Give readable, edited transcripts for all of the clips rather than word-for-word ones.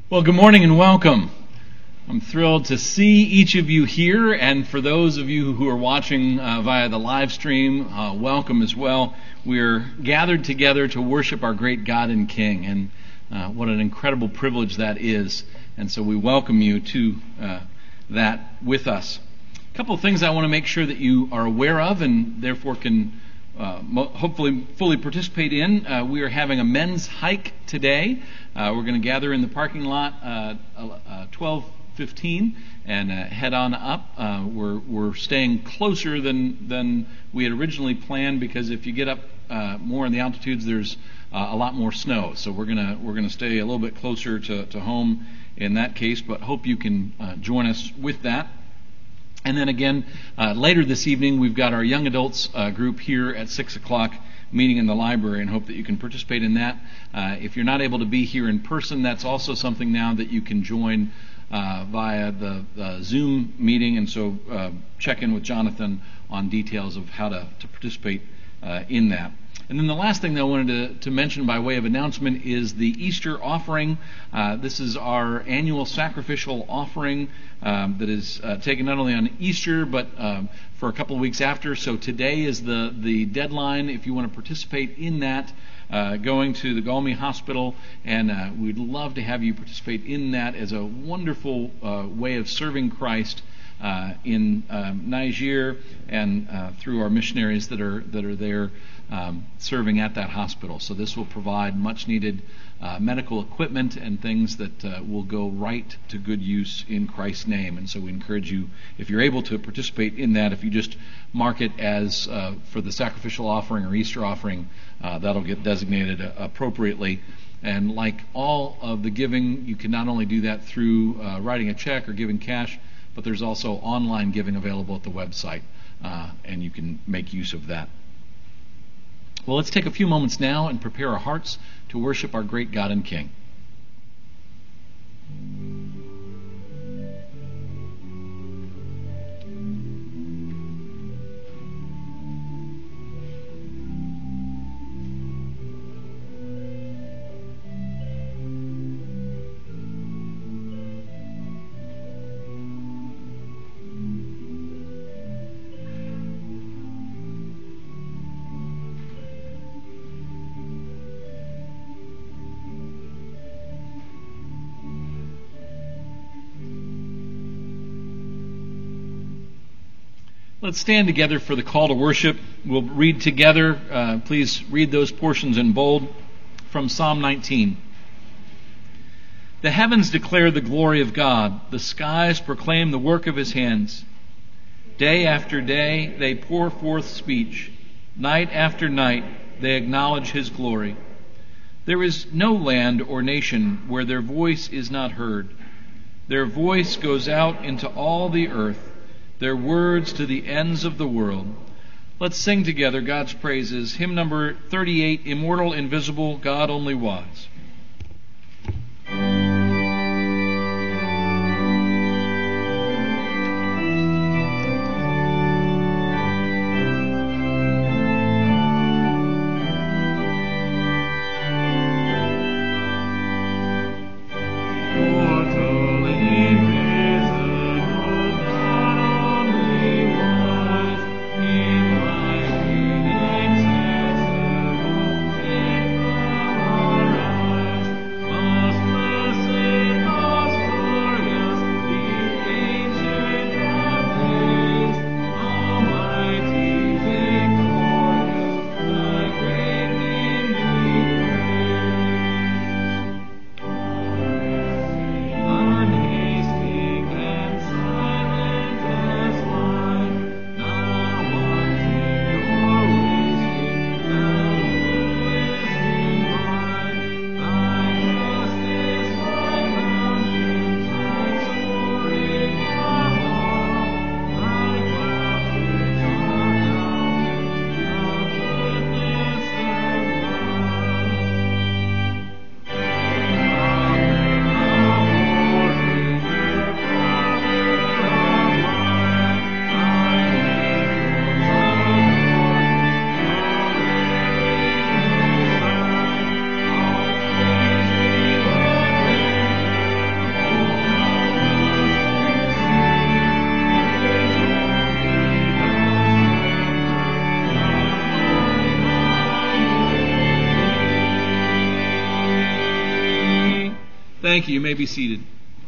Well, good morning and welcome. I'm thrilled to see each of you here, and for those of you who are watching via the live stream, welcome as well. We're gathered together to worship our great God and King, and what an incredible privilege that is. And so we welcome you to that with us. A couple of things I want to make sure that you are aware of and therefore can hopefully fully participate in. We are having a men's hike today. We're going to gather in the parking lot 12:15 and head on up. We're staying closer than we had originally planned, because if you get up more in the altitudes, there's a lot more snow. So we're gonna stay a little bit closer to home in that case. But hope you can join us with that. And then again, later this evening, we've got our young adults group here at 6 o'clock meeting in the library, and hope that you can participate in that. If you're not able to be here in person, that's also something now that you can join via the Zoom meeting, and so check in with Jonathan on details of how to participate in that. And then the last thing that I wanted to mention by way of announcement is the Easter offering. This is our annual sacrificial offering that is taken not only on Easter, but for a couple of weeks after. So today is the deadline if you want to participate in that, going to the Galmi Hospital, and we'd love to have you participate in that as a wonderful way of serving Christ in Niger and through our missionaries that are there serving at that hospital. So this will provide much needed medical equipment and things that will go right to good use in Christ's name. And so we encourage you, if you're able to participate in that, if you just mark it as for the sacrificial offering or Easter offering, that'll get designated appropriately. And like all of the giving, you can not only do that through writing a check or giving cash, but there's also online giving available at the website, and you can make use of that. Well, let's take a few moments now and prepare our hearts to worship our great God and King. Let's stand together for the call to worship. We'll read together. Please read those portions in bold from Psalm 19. The heavens declare the glory of God. The skies proclaim the work of His hands. Day after day they pour forth speech. Night after night they acknowledge His glory. There is no land or nation where their voice is not heard. Their voice goes out into all the earth, their words to the ends of the world. Let's sing together God's praises. Hymn number 38, Immortal, Invisible, God Only Wise. Mortal, invisible, Thank you. You may be seated.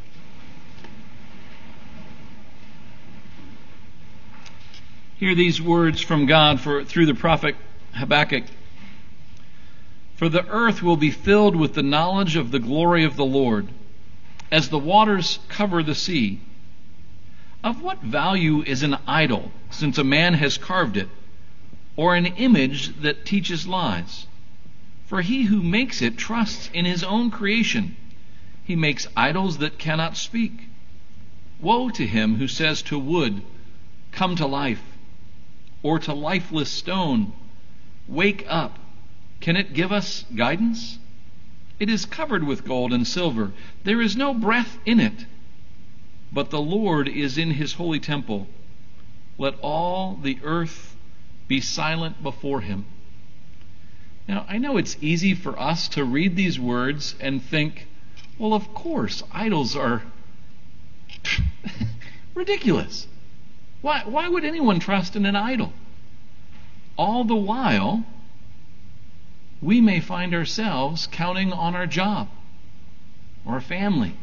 Hear these words from God through the prophet Habakkuk. For the earth will be filled with the knowledge of the glory of the Lord, as the waters cover the sea. Of what value is an idol, since a man has carved it, or an image that teaches lies? For he who makes it trusts in his own creation. He makes idols that cannot speak. Woe to him who says to wood, "Come to life," or to lifeless stone, "Wake up." Can it give us guidance? It is covered with gold and silver. There is no breath in it. But the Lord is in his holy temple. Let all the earth be silent before him. Now, I know it's easy for us to read these words and think, well, of course, idols are ridiculous. Why would anyone trust in an idol? All the while, we may find ourselves counting on our job or a family,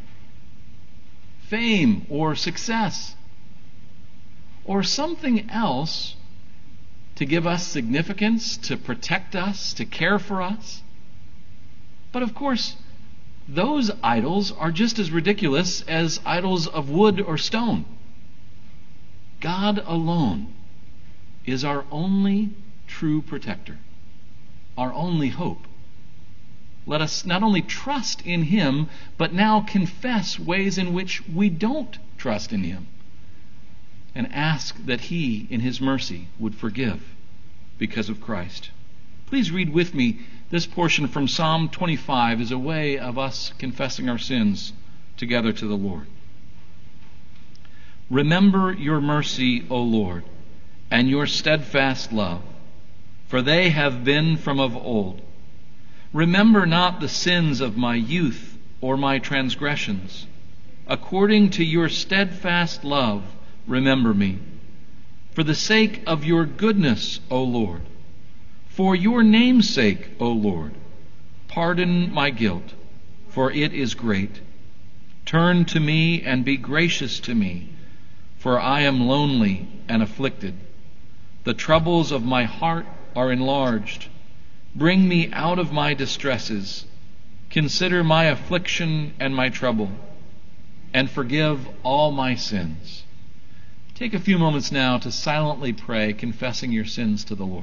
fame or success, or something else to give us significance, to protect us, to care for us. But of course, those idols are just as ridiculous as idols of wood or stone. God alone is our only true protector, our only hope. Let us not only trust in him, but now confess ways in which we don't trust in him, and ask that he, in his mercy, would forgive because of Christ. Please read with me this portion from Psalm 25 as a way of us confessing our sins together to the Lord. Remember your mercy, O Lord, and your steadfast love, for they have been from of old. Remember not the sins of my youth or my transgressions. According to your steadfast love, remember me. For the sake of your goodness, O Lord, for your name's sake, O Lord, pardon my guilt, for it is great. Turn to me and be gracious to me, for I am lonely and afflicted. The troubles of my heart are enlarged. Bring me out of my distresses. Consider my affliction and my trouble, and forgive all my sins. Take a few moments now to silently pray, confessing your sins to the Lord.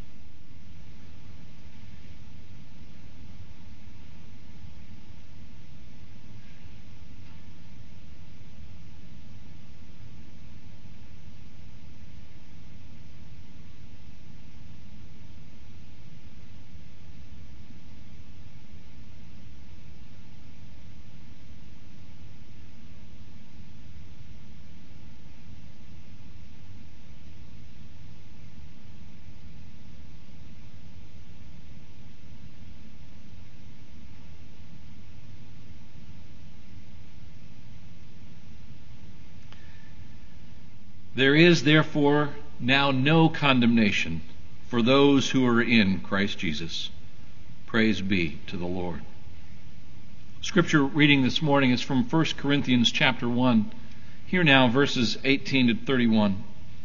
There is therefore now no condemnation for those who are in Christ Jesus. Praise be to the Lord. Scripture reading this morning is from 1 Corinthians chapter 1. Here now, verses 18 to 31.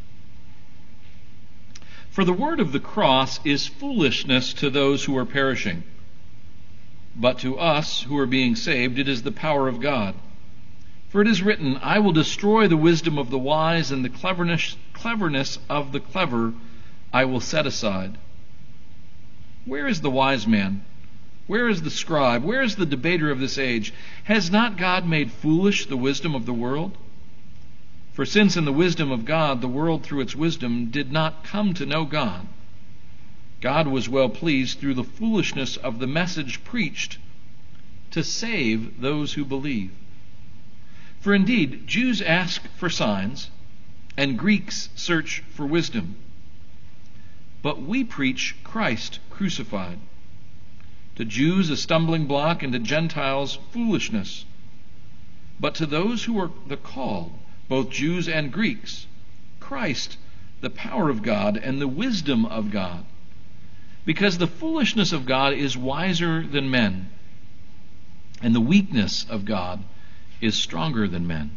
For the word of the cross is foolishness to those who are perishing, but to us who are being saved it is the power of God. For it is written, I will destroy the wisdom of the wise, and the cleverness of the clever I will set aside. Where is the wise man? Where is the scribe? Where is the debater of this age? Has not God made foolish the wisdom of the world? For since in the wisdom of God the world through its wisdom did not come to know God, God was well pleased through the foolishness of the message preached to save those who believe. For indeed, Jews ask for signs, and Greeks search for wisdom. But we preach Christ crucified. To Jews a stumbling block, and to Gentiles foolishness. But to those who are the called, both Jews and Greeks, Christ, the power of God and the wisdom of God. Because the foolishness of God is wiser than men, and the weakness of God is stronger than men.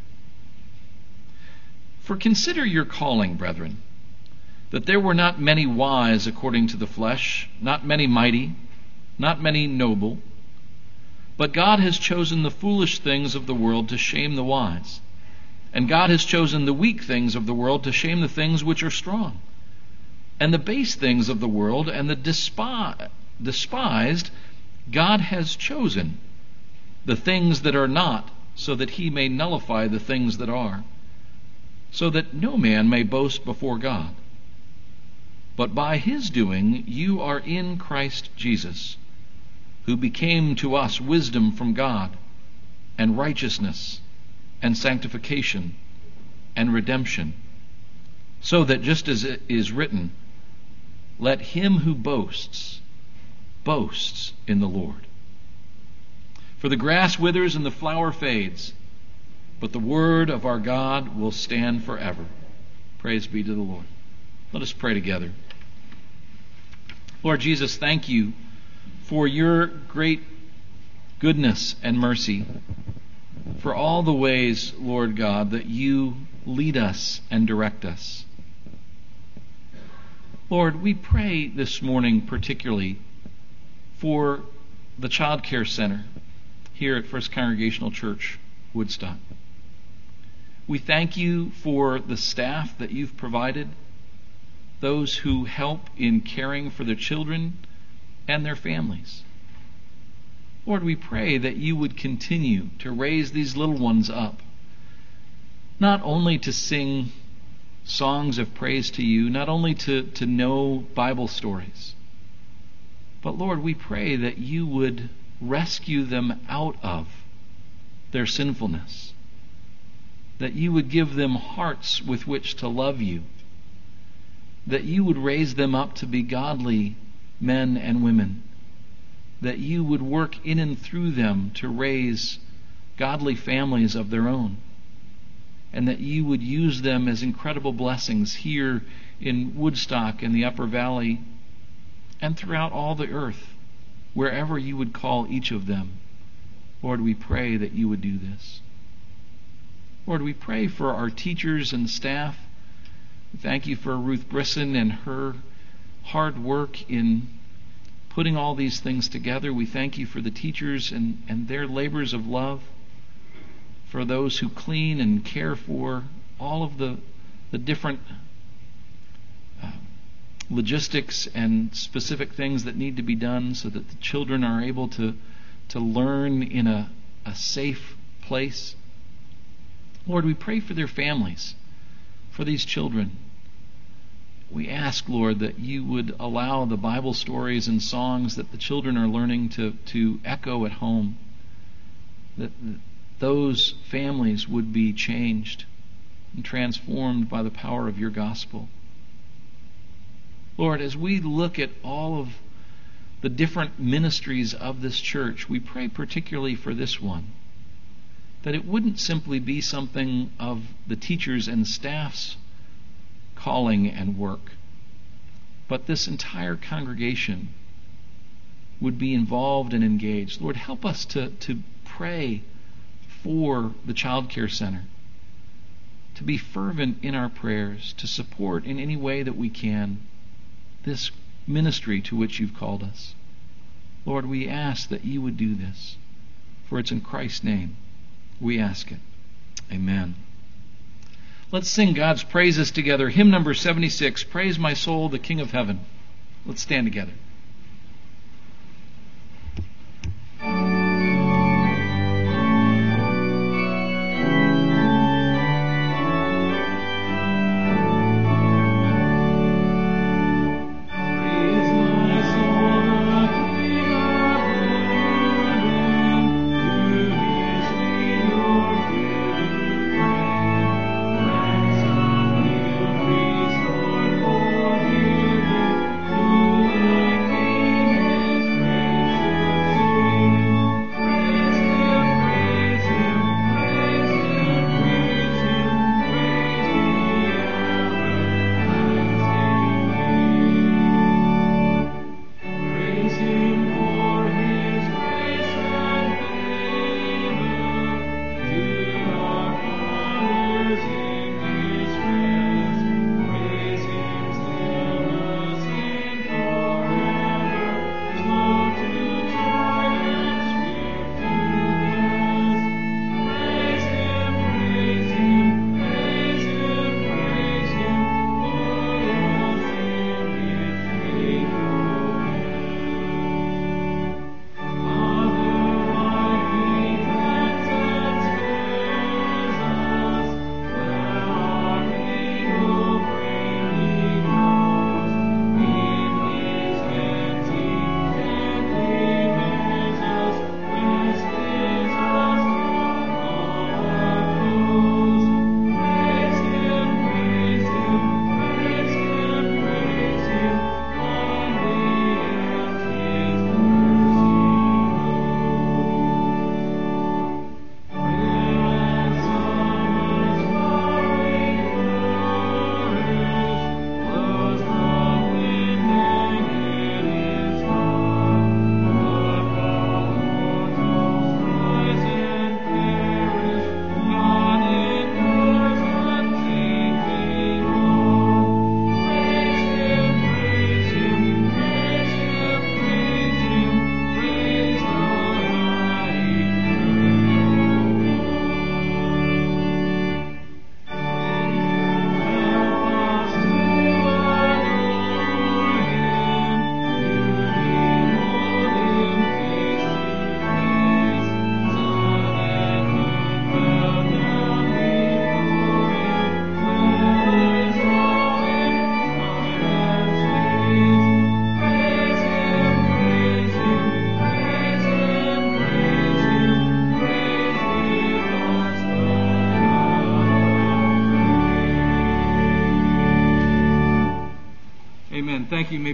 For consider your calling, brethren, that there were not many wise according to the flesh, not many mighty, not many noble, but God has chosen the foolish things of the world to shame the wise, and God has chosen the weak things of the world to shame the things which are strong, and the base things of the world and the despised God has chosen, the things that are not, so that he may nullify the things that are, so that no man may boast before God. But by his doing you are in Christ Jesus, who became to us wisdom from God, and righteousness, and sanctification, and redemption, so that just as it is written, let him who boasts in the Lord. For the grass withers and the flower fades, but the word of our God will stand forever. Praise be to the Lord. Let us pray together. Lord Jesus, thank you for your great goodness and mercy, for all the ways, Lord God, that you lead us and direct us. Lord, we pray this morning particularly for the Child Care Center here at First Congregational Church, Woodstock. We thank you for the staff that you've provided, those who help in caring for their children and their families. Lord, we pray that you would continue to raise these little ones up, not only to sing songs of praise to you, not only to know Bible stories, but Lord, we pray that you would rescue them out of their sinfulness, that you would give them hearts with which to love you, that you would raise them up to be godly men and women, that you would work in and through them to raise godly families of their own, and that you would use them as incredible blessings here in Woodstock and the Upper Valley and throughout all the earth, wherever you would call each of them. Lord, we pray that you would do this. Lord, we pray for our teachers and staff. We thank you for Ruth Brisson and her hard work in putting all these things together. We thank you for the teachers and their labors of love, for those who clean and care for all of the different logistics and specific things that need to be done so that the children are able to learn in a safe place. Lord, we pray for their families, for these children. We ask, Lord, that you would allow the Bible stories and songs that the children are learning to echo at home, that those families would be changed and transformed by the power of your gospel. Lord, as we look at all of the different ministries of this church, we pray particularly for this one, that it wouldn't simply be something of the teachers and staff's calling and work, but this entire congregation would be involved and engaged. Lord, help us to pray for the Child Care Center, to be fervent in our prayers, to support in any way that we can this ministry to which you've called us. Lord, we ask that you would do this, for it's in Christ's name we ask it. Amen. Let's sing God's praises together. Hymn number 76, Praise My Soul, the King of Heaven. Let's stand together.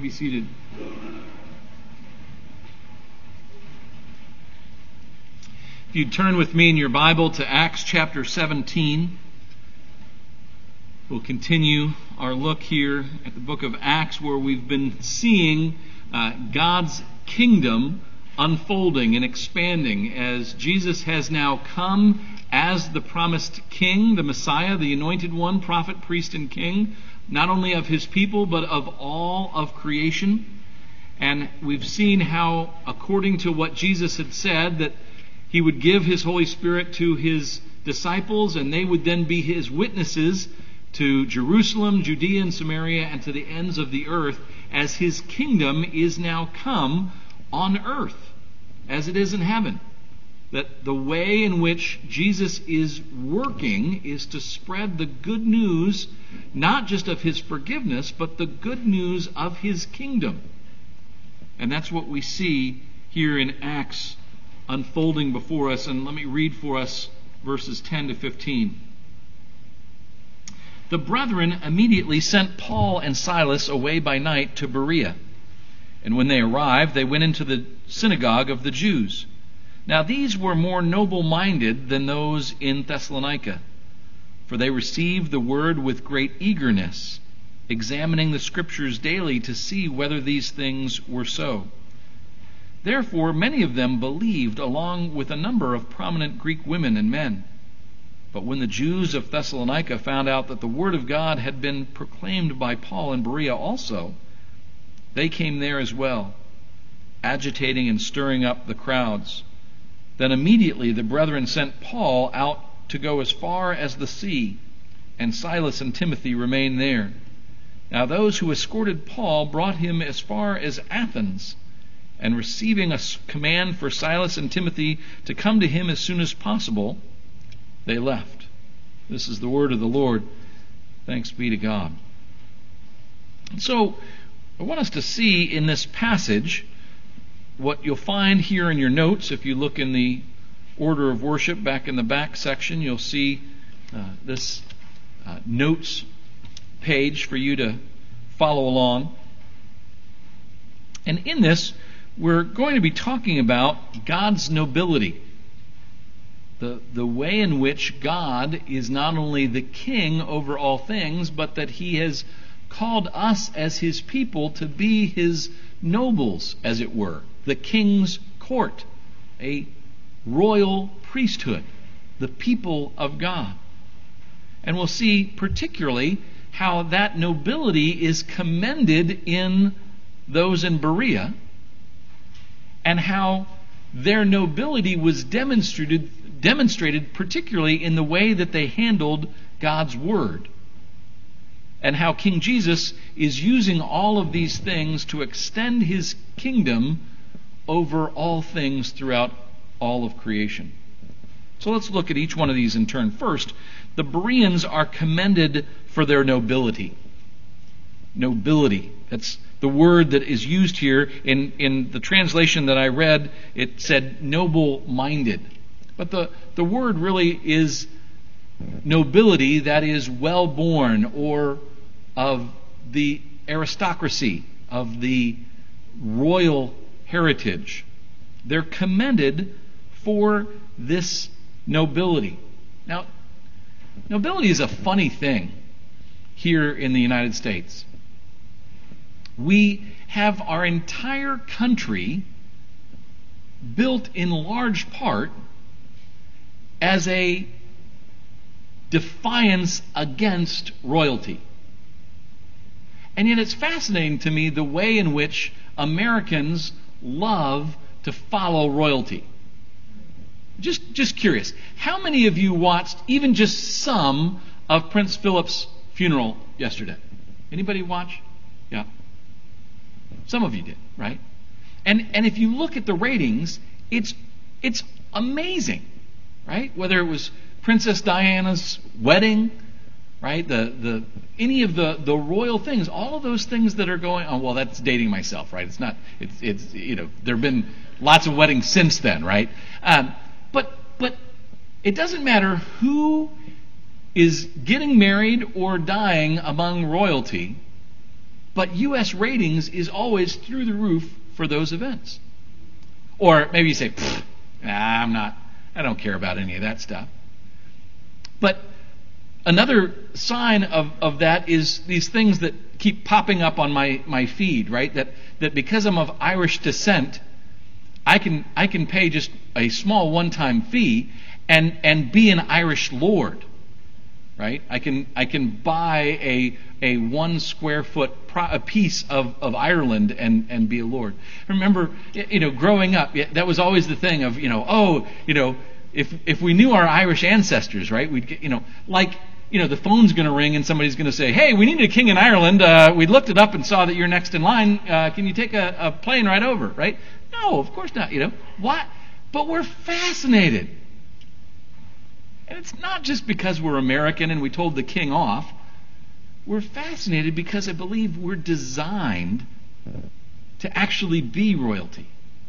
be seated. If you'd turn with me in your Bible to Acts chapter 17, we'll continue our look here at the book of Acts, where we've been seeing God's kingdom unfolding and expanding as Jesus has now come as the promised king, the Messiah, the anointed one, prophet, priest, and king, not only of his people, but of all of creation. And we've seen how, according to what Jesus had said, that he would give his Holy Spirit to his disciples, and they would then be his witnesses to Jerusalem, Judea, and Samaria, and to the ends of the earth, as his kingdom is now come on earth, as it is in heaven. That the way in which Jesus is working is to spread the good news, not just of his forgiveness, but the good news of his kingdom. And that's what we see here in Acts unfolding before us. And let me read for us verses 10 to 15. The brethren immediately sent Paul and Silas away by night to Berea. And when they arrived, they went into the synagogue of the Jews. Now these were more noble-minded than those in Thessalonica, for they received the word with great eagerness, examining the Scriptures daily to see whether these things were so. Therefore many of them believed, along with a number of prominent Greek women and men. But when the Jews of Thessalonica found out that the word of God had been proclaimed by Paul in Berea also, they came there as well, agitating and stirring up the crowds. Then immediately the brethren sent Paul out to go as far as the sea, and Silas and Timothy remained there. Now those who escorted Paul brought him as far as Athens, and receiving a command for Silas and Timothy to come to him as soon as possible, they left. This is the word of the Lord. Thanks be to God. And so, I want us to see in this passage what you'll find here in your notes. If you look in the order of worship back in the back section, you'll see this notes page for you to follow along. And in this, we're going to be talking about God's nobility. The way in which God is not only the king over all things, but that he has called us as his people to be his nobles, as it were. The king's court, a royal priesthood, the people of God. And we'll see particularly how that nobility is commended in those in Berea, and how their nobility was demonstrated particularly in the way that they handled God's word, and how King Jesus is using all of these things to extend his kingdom over all things throughout all of creation. So let's look at each one of these in turn. First, the Bereans are commended for their nobility. Nobility. That's the word that is used here. In the translation that I read, it said noble-minded. But the word really is nobility, that is well-born, or of the aristocracy, of the royal heritage. They're commended for this nobility. Now, nobility is a funny thing here in the United States. We have our entire country built in large part as a defiance against royalty. And yet it's fascinating to me the way in which Americans love to follow royalty. Just curious. How many of you watched even just some of Prince Philip's funeral yesterday? Anybody watch? Yeah. Some of you did, right? And if you look at the ratings, it's amazing, right? Whether it was Princess Diana's wedding, right? Any of the royal things, all of those things that are going on. Well, that's dating myself, right? It's not. It's there have been lots of weddings since then, right? But it doesn't matter who is getting married or dying among royalty. But U.S. ratings is always through the roof for those events. Or maybe you say, I don't care about any of that stuff. But another sign of that is these things that keep popping up on my feed, right? That because I'm of Irish descent, I can pay just a small one-time fee and be an Irish lord, right? I can buy a 1 square foot a piece of Ireland and be a lord. Remember, growing up, that was always the thing of, if we knew our Irish ancestors, right? We'd get, the phone's going to ring and somebody's going to say, hey, we need a king in Ireland. We looked it up and saw that you're next in line. Can you take a plane right over, right? No, of course not. What? But we're fascinated. And it's not just because we're American and we told the king off. We're fascinated because I believe we're designed to actually be royalty.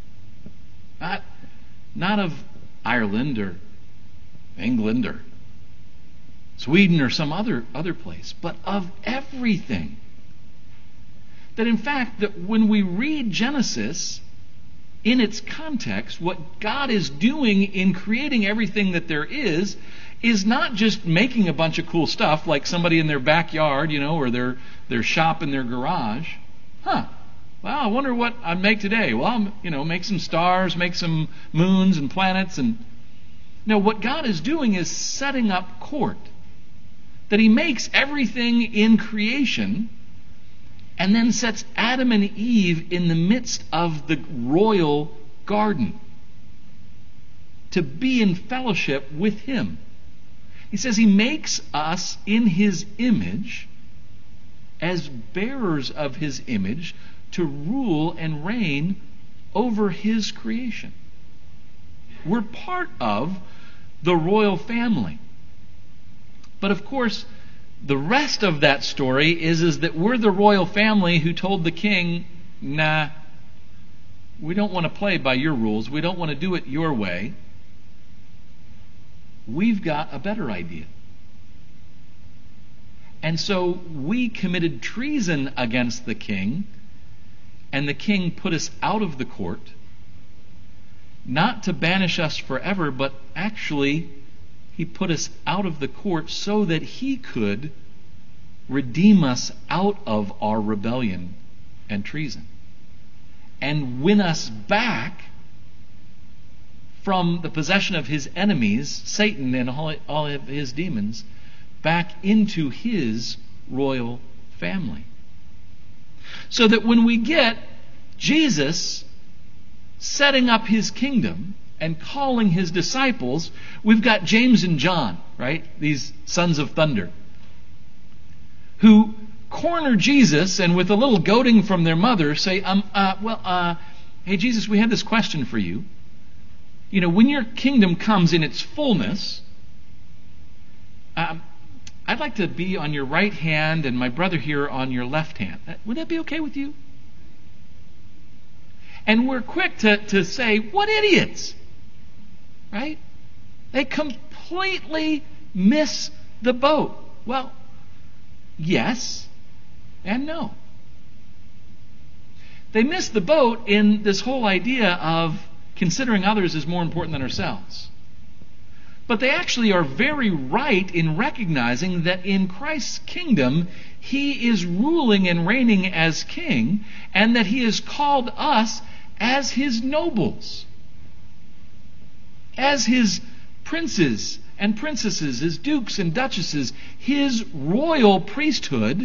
Not of Ireland or England or Sweden or some other place, but of everything. That in fact, that when we read Genesis in its context, what God is doing in creating everything that there is not just making a bunch of cool stuff like somebody in their backyard, or their shop in their garage. Well, I wonder what I'd make today. Well, make some stars, make some moons and planets. And no, what God is doing is setting up court. That He makes everything in creation and then sets Adam and Eve in the midst of the royal garden to be in fellowship with Him. He says He makes us in His image as bearers of His image to rule and reign over His creation. We're part of the royal family. But of course, the rest of that story is that we're the royal family who told the king, nah, we don't want to play by your rules. We don't want to do it your way. We've got a better idea. And so we committed treason against the king, and the king put us out of the court, not to banish us forever, but actually He put us out of the court so that He could redeem us out of our rebellion and treason and win us back from the possession of His enemies, Satan and all of his demons, back into His royal family. So that when we get Jesus setting up His kingdom and calling His disciples, we've got James and John, right? These sons of thunder, who corner Jesus and with a little goading from their mother say, hey Jesus, we have this question for you. When your kingdom comes in its fullness, I'd like to be on your right hand and my brother here on your left hand. Would that be okay with you? And we're quick to say, what idiots! Right? They completely miss the boat. Well, yes and no. They miss the boat in this whole idea of considering others as more important than ourselves. But they actually are very right in recognizing that in Christ's kingdom, He is ruling and reigning as king, and that He has called us as His nobles, as His princes and princesses, His dukes and duchesses, His royal priesthood,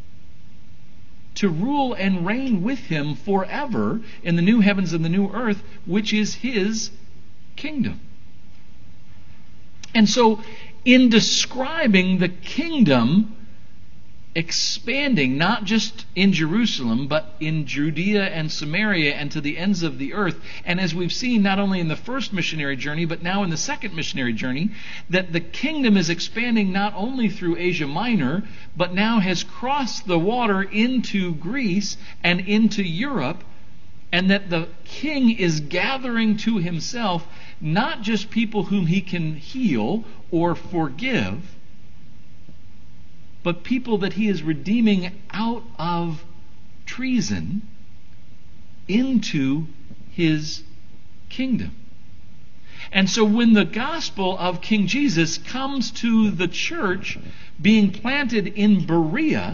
to rule and reign with Him forever in the new heavens and the new earth, which is His kingdom. And so, in describing the kingdom expanding, not just in Jerusalem, but in Judea and Samaria and to the ends of the earth, and as we've seen not only in the first missionary journey, but now in the second missionary journey, that the kingdom is expanding not only through Asia Minor, but now has crossed the water into Greece and into Europe, and that the king is gathering to himself not just people whom he can heal or forgive, but people that he is redeeming out of treason into his kingdom. And so when the gospel of King Jesus comes to the church being planted in Berea,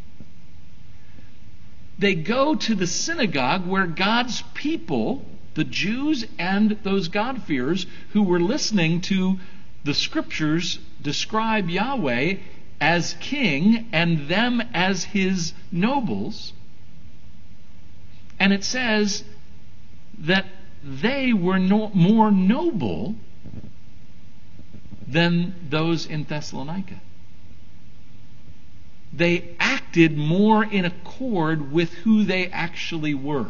they go to the synagogue where God's people, the Jews and those God-fearers who were listening to the Scriptures describe Yahweh as king and them as his nobles. And it says that they were more noble than those in Thessalonica. They acted more in accord with who they actually were.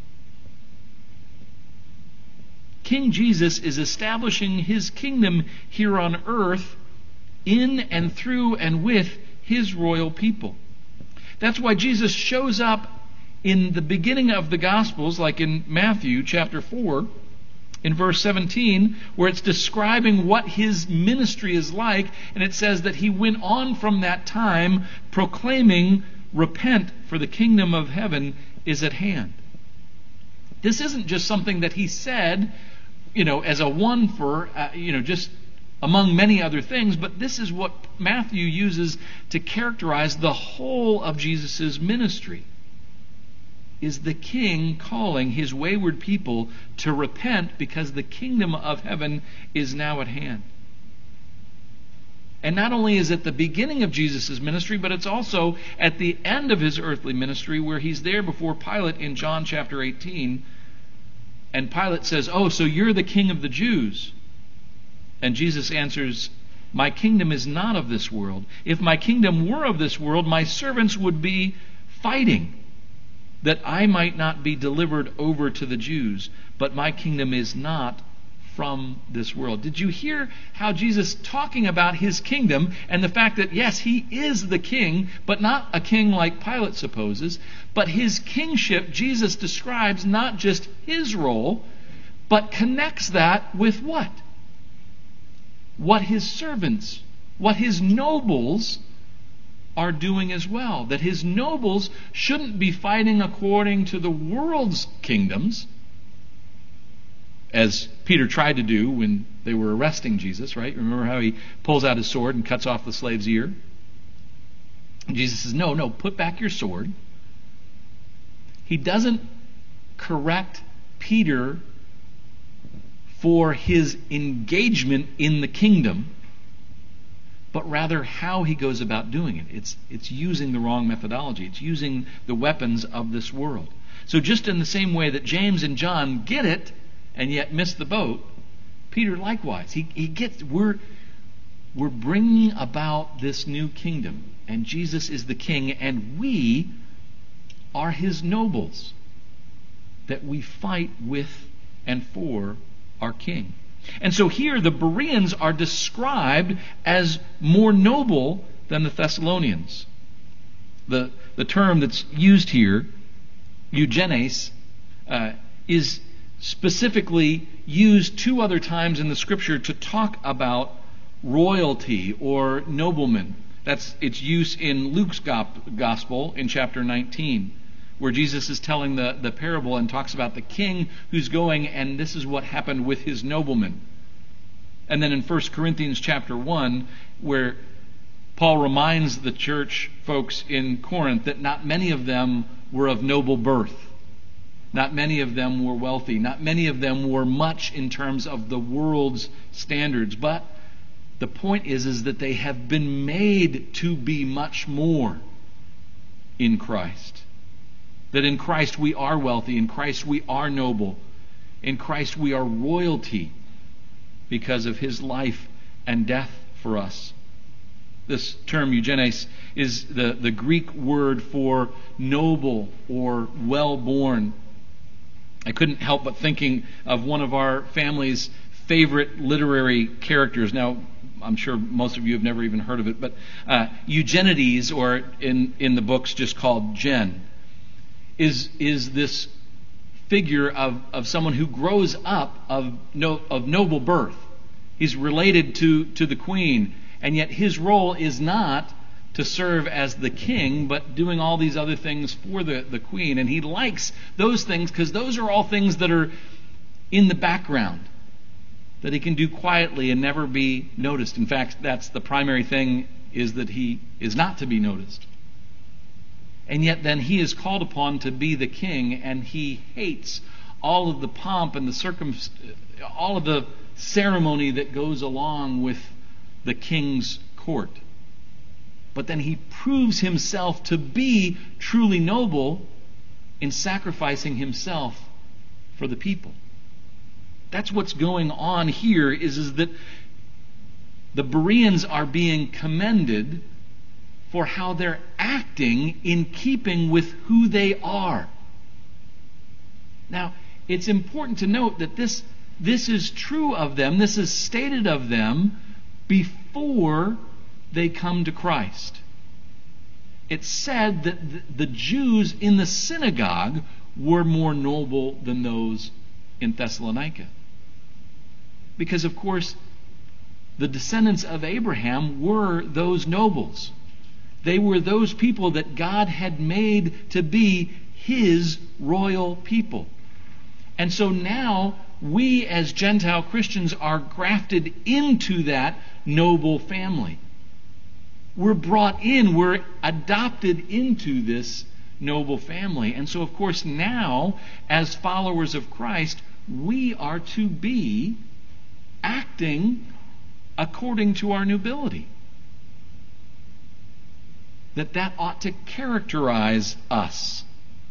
King Jesus is establishing his kingdom here on earth in and through and with his royal people. That's why Jesus shows up in the beginning of the Gospels, like in Matthew chapter 4, in verse 17, where it's describing what his ministry is like, and it says that he went on from that time proclaiming, "Repent, for the kingdom of heaven is at hand." This isn't just something that he said, as a one for, just among many other things, but this is what Matthew uses to characterize the whole of Jesus' ministry. Is the king calling his wayward people to repent because the kingdom of heaven is now at hand. And not only is it the beginning of Jesus' ministry, but it's also at the end of his earthly ministry, where he's there before Pilate in John chapter 18. And Pilate says, "Oh, so you're the king of the Jews?" And Jesus answers, "My kingdom is not of this world. If my kingdom were of this world, my servants would be fighting, that I might not be delivered over to the Jews. But my kingdom is not from this world." Did you hear how Jesus, talking about his kingdom and the fact that, yes, he is the king, but not a king like Pilate supposes, but his kingship, Jesus describes not just his role, but connects that with what? What his servants, what his nobles are doing as well. That his nobles shouldn't be fighting according to the world's kingdoms, as Peter tried to do when they were arresting Jesus, right? Remember how he pulls out his sword and cuts off the slave's ear? And Jesus says, no, put back your sword. He doesn't correct Peter for his engagement in the kingdom, but rather how he goes about doing it. It's using the wrong methodology. It's using the weapons of this world. So just in the same way that James and John get it and yet miss the boat, Peter likewise. He gets, we're bringing about this new kingdom, and Jesus is the king, and we are his nobles, that we fight with and for our king. And so here the Bereans are described as more noble than the Thessalonians. The term that's used here, eugenes, is specifically used two other times in the Scripture to talk about royalty or noblemen. That's its use in Luke's Gospel in chapter 19, where Jesus is telling the parable and talks about the king who's going, and this is what happened with his noblemen. And then in 1 Corinthians chapter 1, where Paul reminds the church folks in Corinth that not many of them were of noble birth. Not many of them were wealthy. Not many of them were much in terms of the world's standards. But the point is that they have been made to be much more in Christ. That in Christ we are wealthy. In Christ we are noble. In Christ we are royalty because of his life and death for us. This term, eugenes, is the Greek word for noble or well-born. I couldn't help but thinking of one of our family's favorite literary characters. Now, I'm sure most of you have never even heard of it, but Eugenides, or in the books just called Jen, is this figure of someone who grows up of noble birth. He's related to the queen, and yet his role is not to serve as the king, but doing all these other things for the queen. And he likes those things because those are all things that are in the background, that he can do quietly and never be noticed. In fact, that's the primary thing, is that he is not to be noticed. And yet then he is called upon to be the king, and he hates all of the pomp and all of the ceremony that goes along with the king's court. But then he proves himself to be truly noble in sacrificing himself for the people. That's what's going on here, is that the Bereans are being commended for how they're acting in keeping with who they are. Now, it's important to note that this is true of them, this is stated of them before they come to Christ. It's said that the Jews in the synagogue were more noble than those in Thessalonica. Because, of course, the descendants of Abraham were those nobles. They were those people that God had made to be His royal people. And so now we as Gentile Christians are grafted into that noble family. We're brought in, we're adopted into this noble family. And so, of course, now, as followers of Christ, we are to be acting according to our nobility. That ought to characterize us.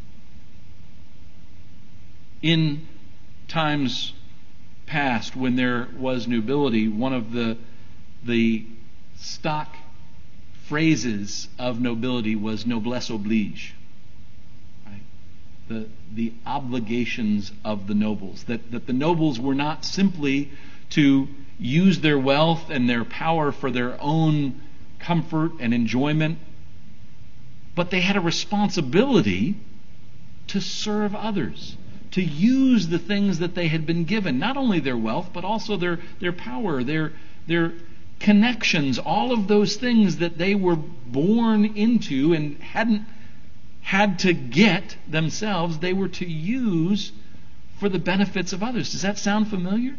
In times past, when there was nobility, one of the stock phrases of nobility was noblesse oblige. Right? The obligations of the nobles. That the nobles were not simply to use their wealth and their power for their own comfort and enjoyment, but they had a responsibility to serve others, to use the things that they had been given, not only their wealth, but also their power, their connections, all of those things that they were born into and hadn't had to get themselves, they were to use for the benefits of others. Does that sound familiar?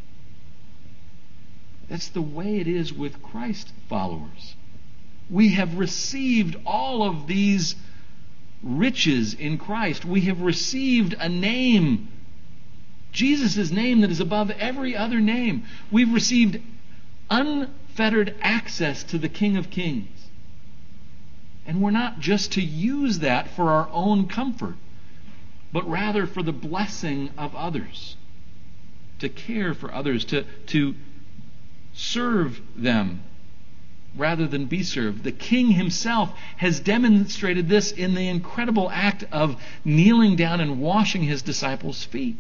That's the way it is with Christ followers. We have received all of these riches in Christ. We have received a name, Jesus' name, that is above every other name. We've received unfettered access to the King of Kings. And we're not just to use that for our own comfort, but rather for the blessing of others, to care for others, to serve them rather than be served. The King himself has demonstrated this in the incredible act of kneeling down and washing his disciples' feet.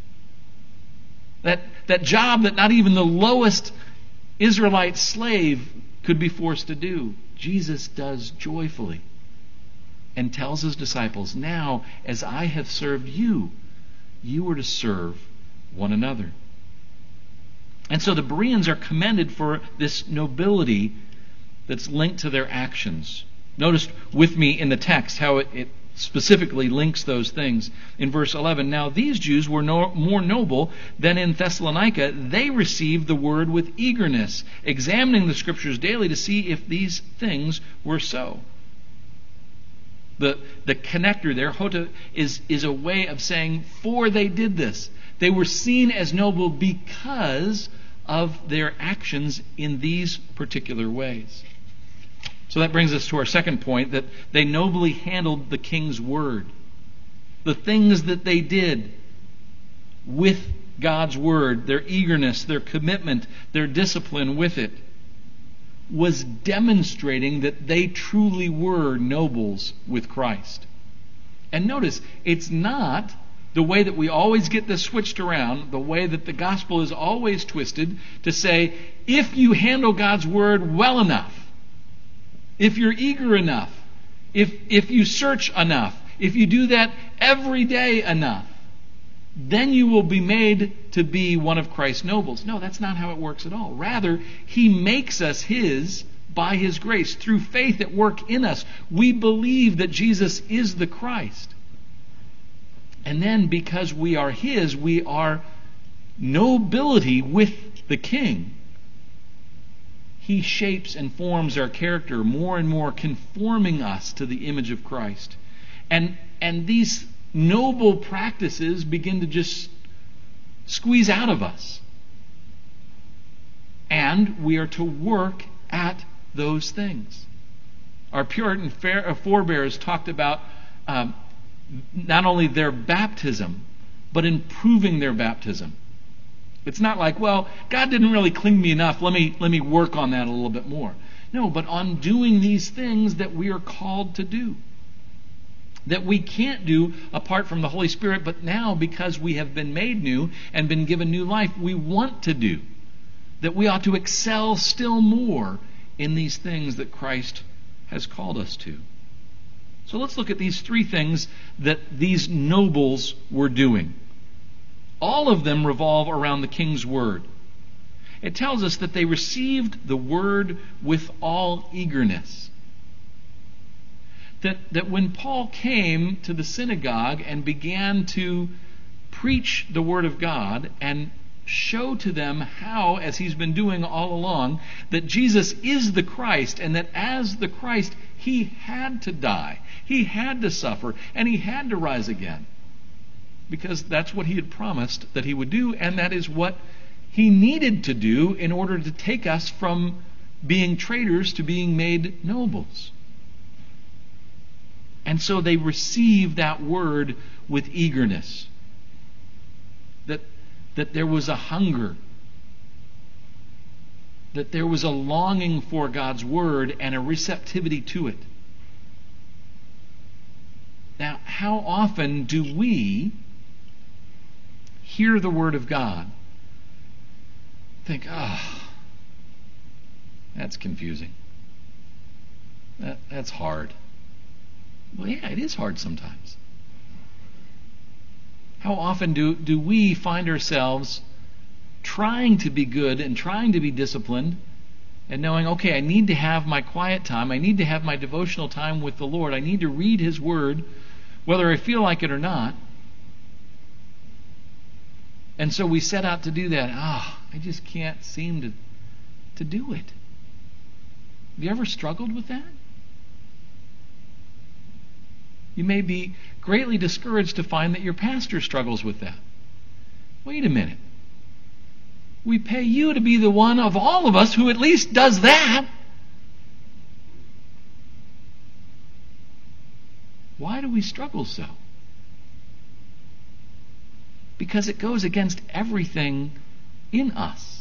That job that not even the lowest Israelite slave could be forced to do, Jesus does joyfully and tells his disciples, now as I have served you, you are to serve one another. And so the Bereans are commended for this nobility that's linked to their actions. Notice with me in the text how it specifically links those things. In verse 11, now these Jews were more noble than in Thessalonica. They received the word with eagerness, examining the Scriptures daily to see if these things were so. The connector there, hota, is a way of saying, for they did this. They were seen as noble because of their actions in these particular ways. So that brings us to our second point, that they nobly handled the king's word. The things that they did with God's word, their eagerness, their commitment, their discipline with it, was demonstrating that they truly were nobles with Christ. And notice, it's not the way that we always get this switched around, the way that the gospel is always twisted, to say, if you handle God's word well enough, if you're eager enough, if you search enough, if you do that every day enough, then you will be made to be one of Christ's nobles. No, that's not how it works at all. Rather, He makes us His by His grace, through faith at work in us. We believe that Jesus is the Christ. And then because we are His, we are nobility with the King. He shapes and forms our character more and more, conforming us to the image of Christ. And these noble practices begin to just squeeze out of us. And we are to work at those things. Our Puritan forebears talked about not only their baptism, but improving their baptism. It's not like, well, God didn't really clean me enough. Let me work on that a little bit more. No, but on doing these things that we are called to do. That we can't do apart from the Holy Spirit, but now because we have been made new and been given new life, we want to do. That we ought to excel still more in these things that Christ has called us to. So let's look at these three things that these nobles were doing. All of them revolve around the king's word. It tells us that they received the word with all eagerness. That when Paul came to the synagogue and began to preach the word of God and show to them how, as he's been doing all along, that Jesus is the Christ, and that as the Christ, He had to die, He had to suffer, and He had to rise again. Because that's what He had promised that He would do, and that is what He needed to do in order to take us from being traitors to being made nobles. And so they received that word with eagerness. That there was a hunger. That there was a longing for God's word and a receptivity to it. Now, how often do we hear the word of God, think, that's confusing. That's hard. Well, yeah, it is hard sometimes. How often do we find ourselves trying to be good and trying to be disciplined and knowing, okay, I need to have my quiet time, I need to have my devotional time with the Lord, I need to read His Word, whether I feel like it or not. And so we set out to do that. I just can't seem to do it. Have you ever struggled with that? You may be greatly discouraged to find that your pastor struggles with that. Wait a minute. We pay you to be the one of all of us who at least does that. Why do we struggle so? Because it goes against everything in us.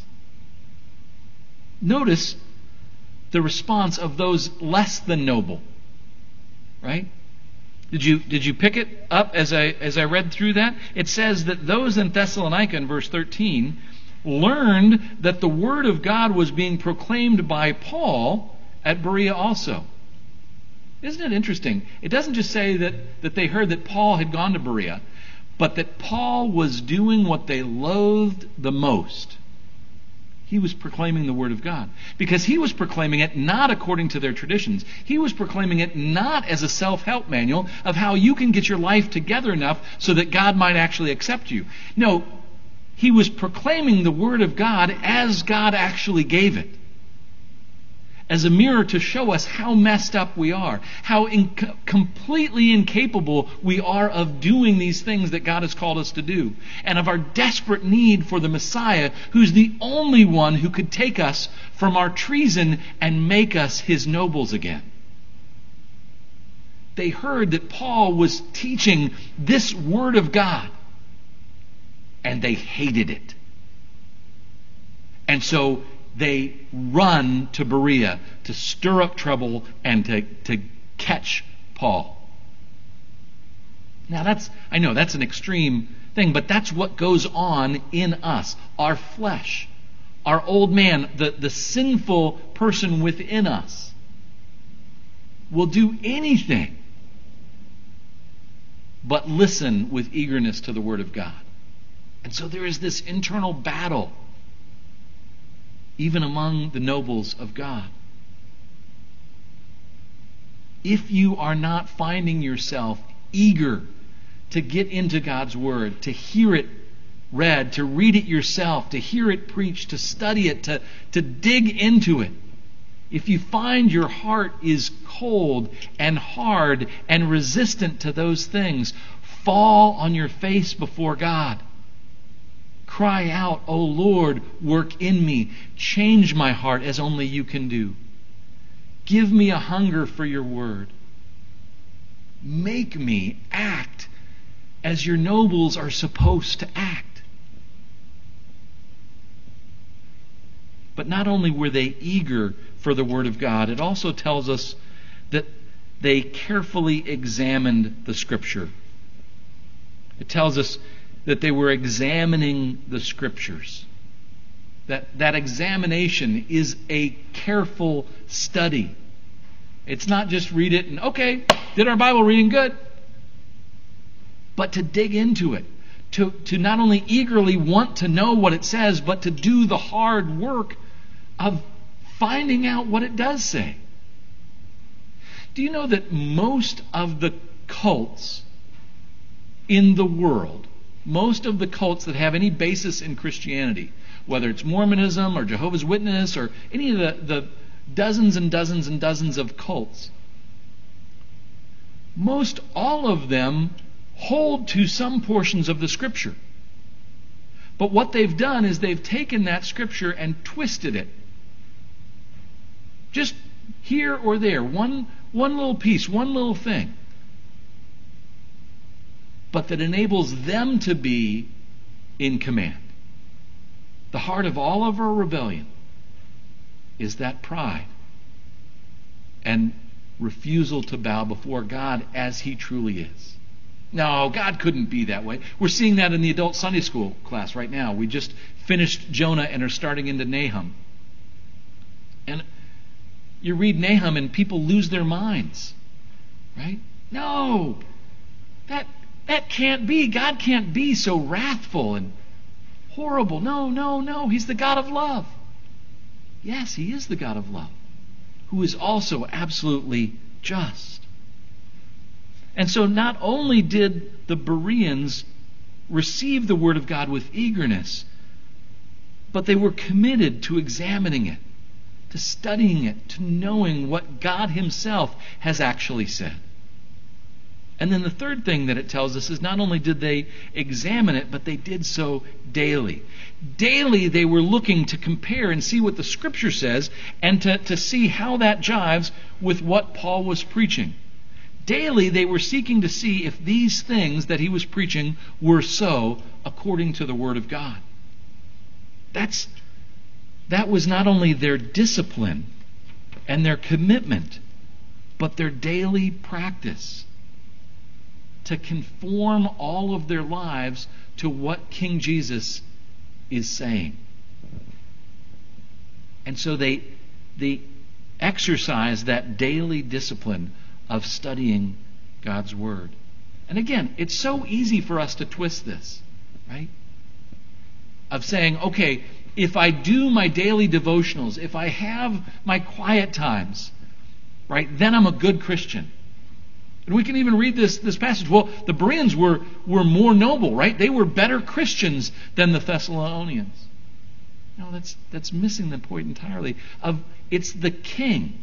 Notice the response of those less than noble. Right? Did you pick it up as I read through that? It says that those in Thessalonica in verse 13 learned that the word of God was being proclaimed by Paul at Berea also. Isn't it interesting? It doesn't just say that they heard that Paul had gone to Berea, but that Paul was doing what they loathed the most. He was proclaiming the Word of God. Because he was proclaiming it not according to their traditions. He was proclaiming it not as a self-help manual of how you can get your life together enough so that God might actually accept you. No, he was proclaiming the Word of God as God actually gave it. As a mirror to show us how messed up we are, how completely incapable we are of doing these things that God has called us to do, and of our desperate need for the Messiah, who's the only one who could take us from our treason and make us His nobles again. They heard that Paul was teaching this Word of God, and they hated it. And so they run to Berea to stir up trouble and to catch Paul. Now I know that's an extreme thing, but that's what goes on in us. Our flesh, our old man, the sinful person within us will do anything but listen with eagerness to the Word of God. And so there is this internal battle even among the nobles of God. if you are not finding yourself eager to get into God's Word, to hear it read, to read it yourself, to hear it preached, to study it, to dig into it, if you find your heart is cold and hard and resistant to those things, fall on your face before God. Cry out, "O Lord, work in me. Change my heart as only you can do. Give me a hunger for your word. Make me act as your nobles are supposed to act." But not only were they eager for the Word of God, it also tells us that they carefully examined the Scripture. It tells us that they were examining the Scriptures. That examination is a careful study. It's not just read it and, okay, did our Bible reading good. But to dig into it. To not only eagerly want to know what it says, but to do the hard work of finding out what it does say. Do you know that most of the cults in the world, most of the cults that have any basis in Christianity, whether it's Mormonism or Jehovah's Witness or any of the dozens and dozens and dozens of cults, most all of them hold to some portions of the Scripture. But what they've done is they've taken that Scripture and twisted it. Just here or there, one little piece, one little thing. But that enables them to be in command. The heart of all of our rebellion is that pride and refusal to bow before God as He truly is. No, God couldn't be that way. We're seeing that in the adult Sunday school class right now. We just finished Jonah and are starting into Nahum. And you read Nahum and people lose their minds. Right? No! That can't be. God can't be so wrathful and horrible. No. He's the God of love. Yes, He is the God of love, who is also absolutely just. And so not only did the Bereans receive the Word of God with eagerness, but they were committed to examining it, to studying it, to knowing what God Himself has actually said. And then the third thing that it tells us is not only did they examine it, but they did so daily. Daily they were looking to compare and see what the Scripture says and to see how that jives with what Paul was preaching. Daily they were seeking to see if these things that he was preaching were so according to the Word of God. That was not only their discipline and their commitment, but their daily practice to conform all of their lives to what King Jesus is saying. And so they exercise that daily discipline of studying God's Word. And again, it's so easy for us to twist this, right? Of saying, okay, if I do my daily devotionals, if I have my quiet times, right, then I'm a good Christian. And we can even read this passage. Well, the Bereans were more noble, right? They were better Christians than the Thessalonians. No, that's missing the point entirely. It's the King.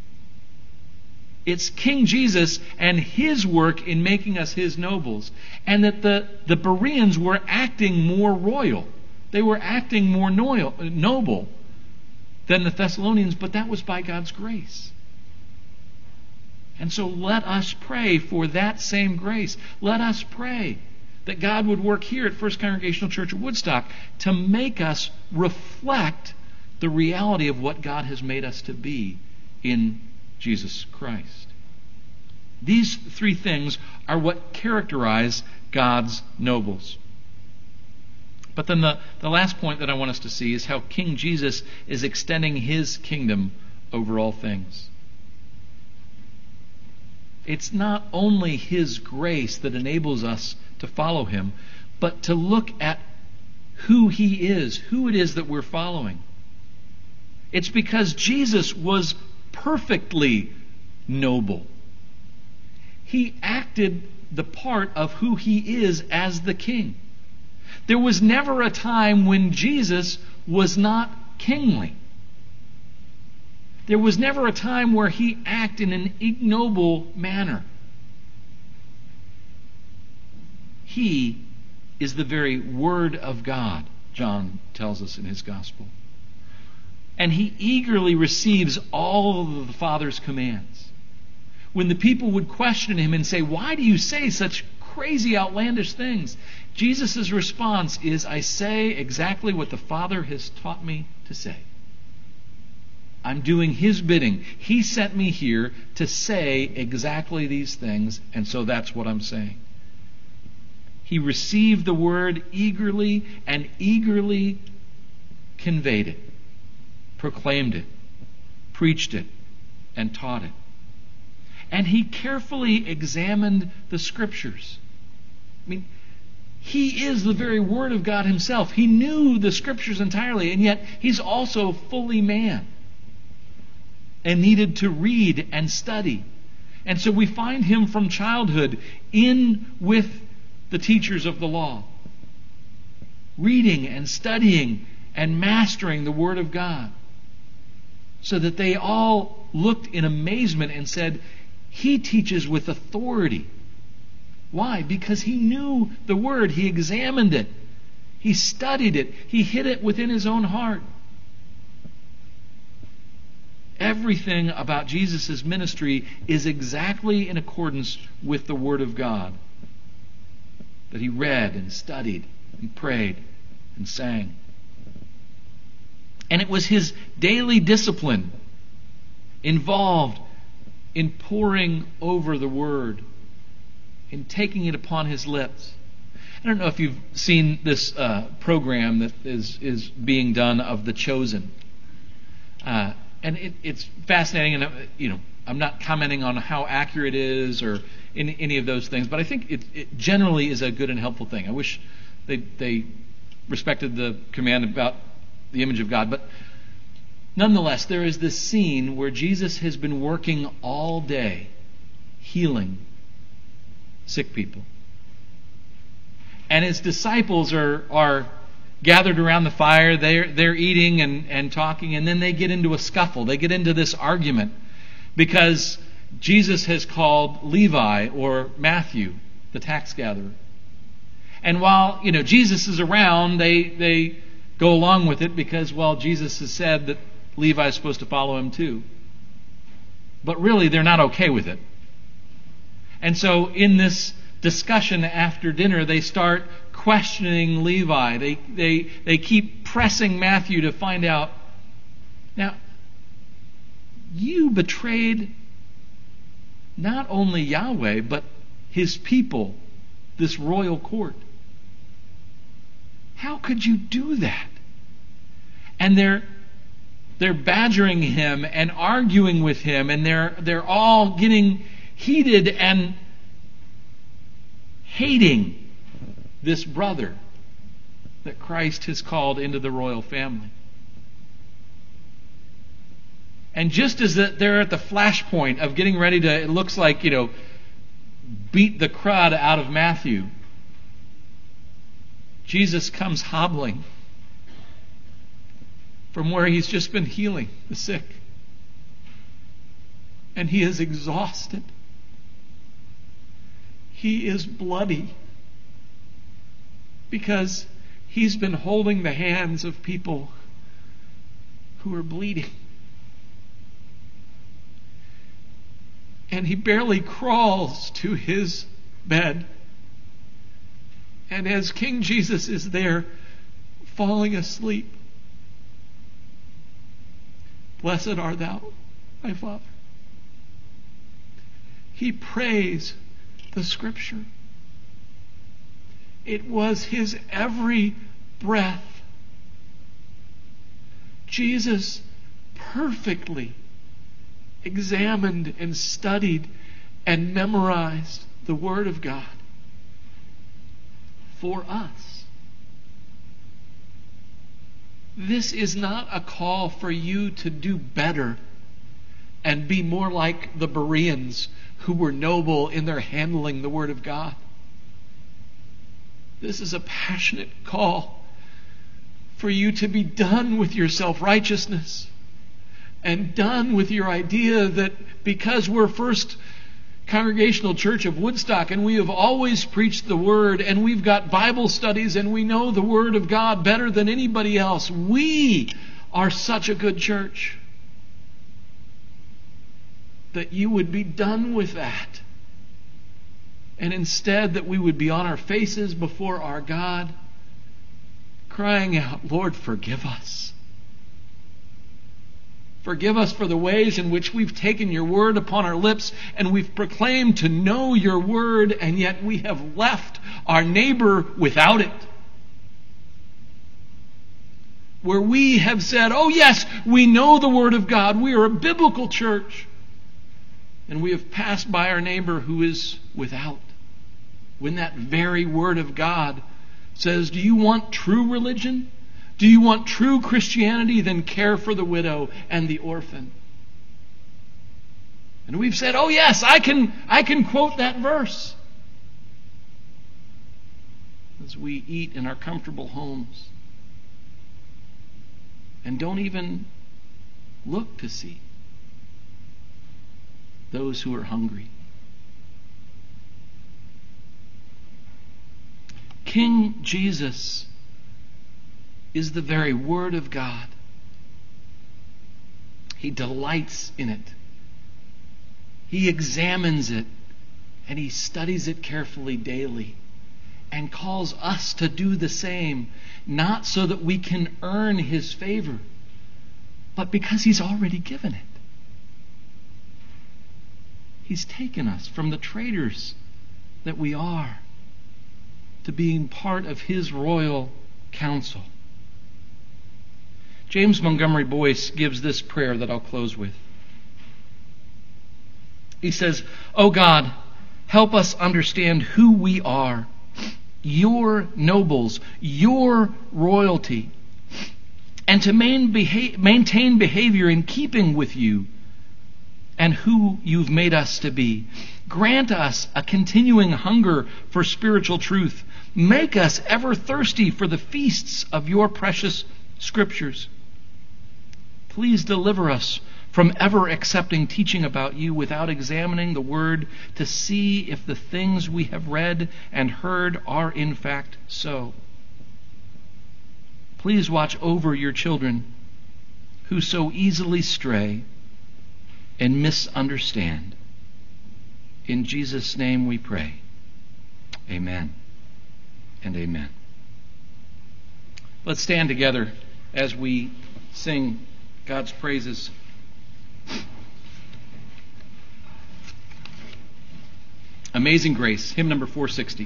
It's King Jesus and His work in making us His nobles. And that the Bereans were acting more royal. They were acting more noble than the Thessalonians, but that was by God's grace. And so let us pray for that same grace. Let us pray that God would work here at First Congregational Church of Woodstock to make us reflect the reality of what God has made us to be in Jesus Christ. These three things are what characterize God's nobles. But then the last point that I want us to see is how King Jesus is extending His kingdom over all things. It's not only His grace that enables us to follow Him, but to look at who He is, who it is that we're following. It's because Jesus was perfectly noble. he acted the part of who he is as the king. There was never a time when Jesus was not kingly. There was never a time where he acted in an ignoble manner. He is the very Word of God, John tells us in his Gospel. And he eagerly receives all of the Father's commands. When the people would question him and say, "Why do you say such crazy, outlandish things?" Jesus' response is, "I say exactly what the Father has taught me to say. I'm doing his bidding. He sent me here to say exactly these things, and so that's what I'm saying." He received the word eagerly and eagerly conveyed it, proclaimed it, preached it, and taught it. And he carefully examined the Scriptures. I mean, he is the very Word of God himself. He knew the Scriptures entirely, and yet he's also fully man and needed to read and study. And so we find him from childhood in with the teachers of the law, reading and studying and mastering the Word of God, so that they all looked in amazement and said, "He teaches with authority." Why? Because he knew the Word. He examined it. He studied it. He hid it within his own heart. Everything about Jesus' ministry is exactly in accordance with the Word of God that he read and studied and prayed and sang. And it was his daily discipline involved in poring over the Word, in taking it upon his lips. I don't know if you've seen this program that is being done of The Chosen. And it's fascinating, and I'm not commenting on how accurate it is or any of those things, but I think it generally is a good and helpful thing. I wish they respected the command about the image of God, but nonetheless, there is this scene where Jesus has been working all day healing sick people. And his disciples are gathered around the fire. They're eating and talking, and then they get into a scuffle. They get into this argument because Jesus has called Levi, or Matthew, the tax gatherer. And while Jesus is around, they go along with it because, well, Jesus has said that Levi is supposed to follow him too. But really, they're not okay with it. And so in this discussion after dinner, they start questioning Levi. They keep pressing Matthew to find out, now, you betrayed not only Yahweh, but his people, this royal court. How could you do that? And they're badgering him and arguing with him, and they're all getting heated and hating this brother that Christ has called into the royal family. And just as they're at the flashpoint of getting ready to, it looks like, beat the crud out of Matthew, Jesus comes hobbling from where he's just been healing the sick. And he is exhausted. He is bloody because he's been holding the hands of people who are bleeding. And he barely crawls to his bed. And as King Jesus is there, falling asleep, "Blessed art thou, my Father." He prays the Scripture. It was his every breath. Jesus perfectly examined and studied and memorized the Word of God for us. This is not a call for you to do better and be more like the Bereans who were noble in their handling the Word of God. This is a passionate call for you to be done with your self-righteousness and done with your idea that because we're First Congregational Church of Woodstock and we have always preached the Word and we've got Bible studies and we know the Word of God better than anybody else, we are such a good church, that you would be done with that. And instead that we would be on our faces before our God, crying out, Lord, forgive us. Forgive us for the ways in which we've taken your word upon our lips and we've proclaimed to know your word, and yet we have left our neighbor without it. Where we have said, oh yes, we know the word of God. We are a biblical church. And we have passed by our neighbor who is without. When that very word of God says, do you want true religion? Do you want true Christianity? Then care for the widow and the orphan. And we've said, oh yes, I can quote that verse. As we eat in our comfortable homes. And don't even look to see those who are hungry. King Jesus is the very Word of God. He delights in it. He examines it and he studies it carefully daily and calls us to do the same, not so that we can earn his favor, but because he's already given it. He's taken us from the traitors that we are to being part of his royal council. James Montgomery Boyce gives this prayer that I'll close with. He says, "Oh God, help us understand who we are, your nobles, your royalty, and to maintain behavior in keeping with you and who you've made us to be. Grant us a continuing hunger for spiritual truth. Make us ever thirsty for the feasts of your precious scriptures. Please deliver us from ever accepting teaching about you without examining the word to see if the things we have read and heard are in fact so. Please watch over your children who so easily stray and misunderstand. In Jesus' name we pray. Amen and amen." Let's stand together as we sing God's praises. Amazing Grace, hymn number 460.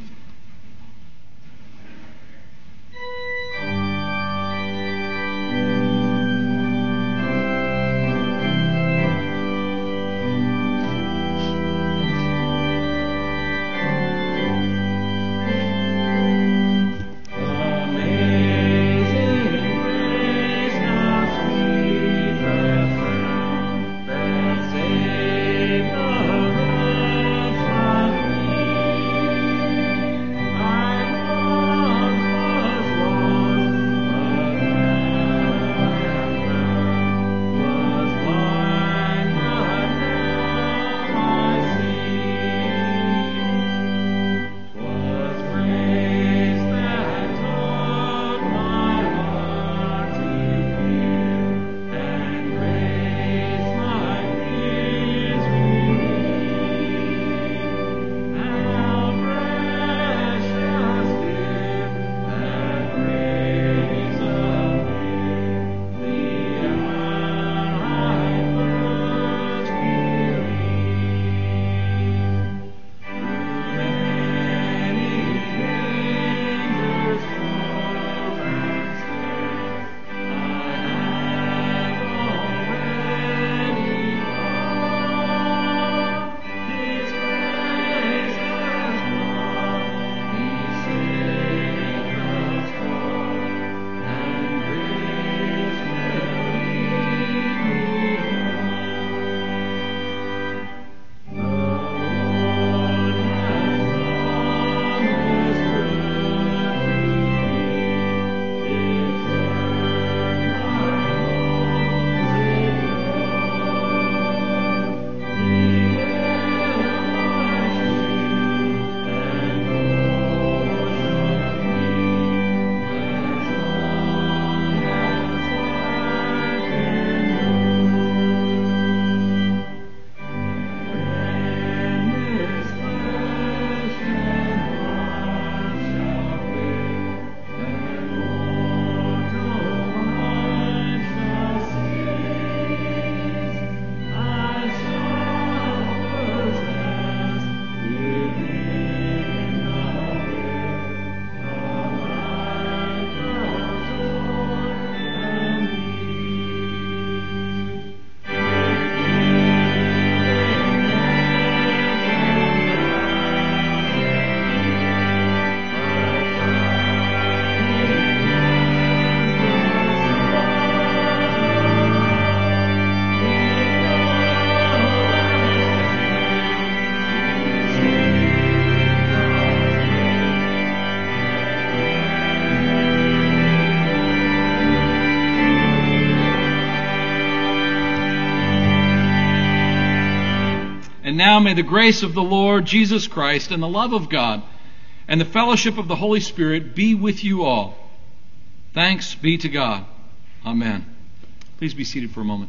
And now may the grace of the Lord Jesus Christ and the love of God and the fellowship of the Holy Spirit be with you all. Thanks be to God. Amen. Please be seated for a moment.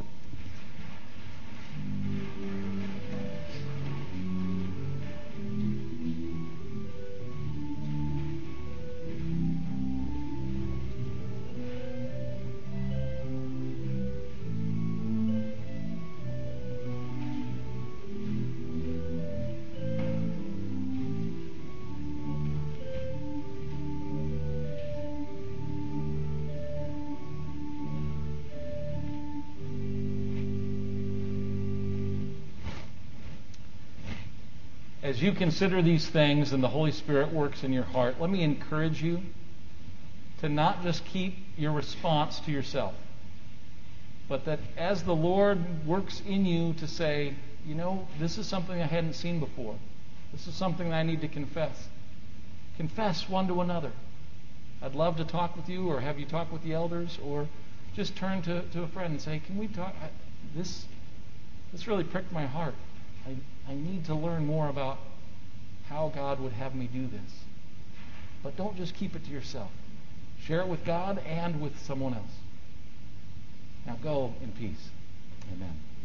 As you consider these things and the Holy Spirit works in your heart, let me encourage you to not just keep your response to yourself, but that as the Lord works in you to say, this is something I hadn't seen before. This is something that I need to confess. Confess one to another. I'd love to talk with you or have you talk with the elders, or just turn to a friend and say, can we talk? This really pricked my heart. I need to learn more about how God would have me do this. But don't just keep it to yourself. Share it with God and with someone else. Now go in peace. Amen.